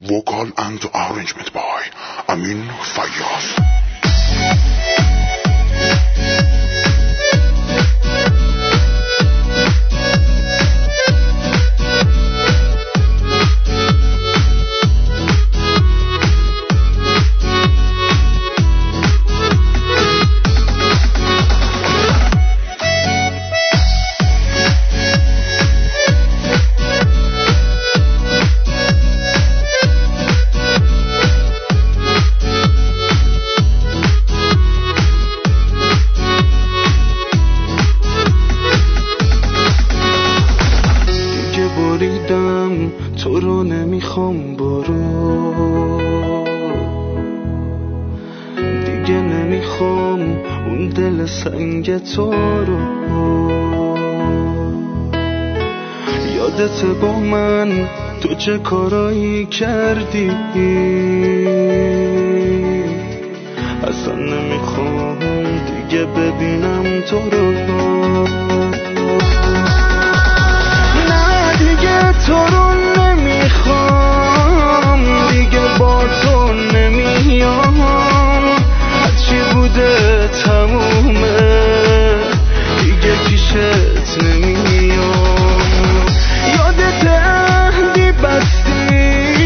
Vocal and arrangement by Amin Fayyaz. تو رو نمیخوام برو دیگه، نمیخوام اون دل سنگ تو رو. یادت با من تو چه کارایی کردی، اصلا نمیخوام دیگه ببینم تو رو. نه دیگه تو رو نمیخوام، دیگه با تو نمیام، هرچی بوده تمومه، دیگه پیشت نمیام. یادت عهدی بستی،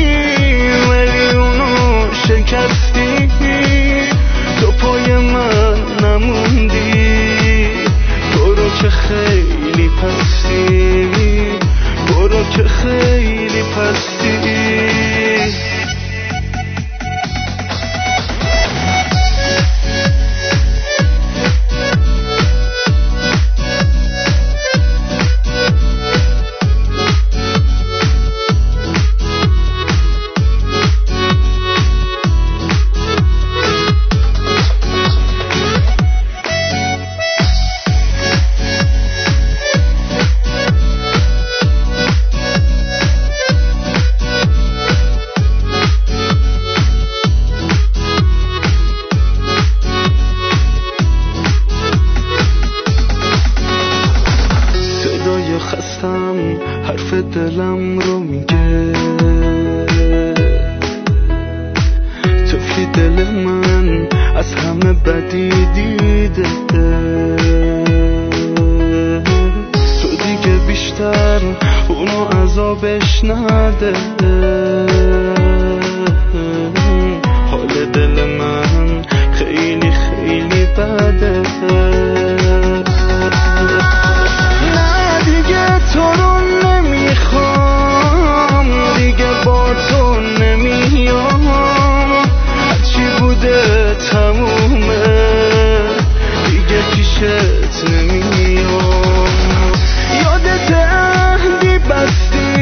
میلیونو شکستی، تو پای من نموندی. برو که خیلی پستی، برو که خیلی پستی. خستم حرف دلم رو میگه، طفلی دل من از همه بدی دیده. تو دیگه بیشتر اونو عذابش نده، حال دل من خیلی خیلی بده. تو رو نمیخوام، دیگه با تو نمیام، هرچی بوده تمومه، دیگه پیشت نمیام. یادت عهدی بستی،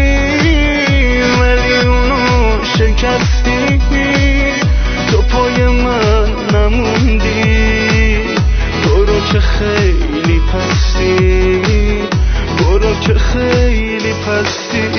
میلیونو شکستی، تو پای من نموندی. برو که خیلی پستی، برو که خیلی پستی.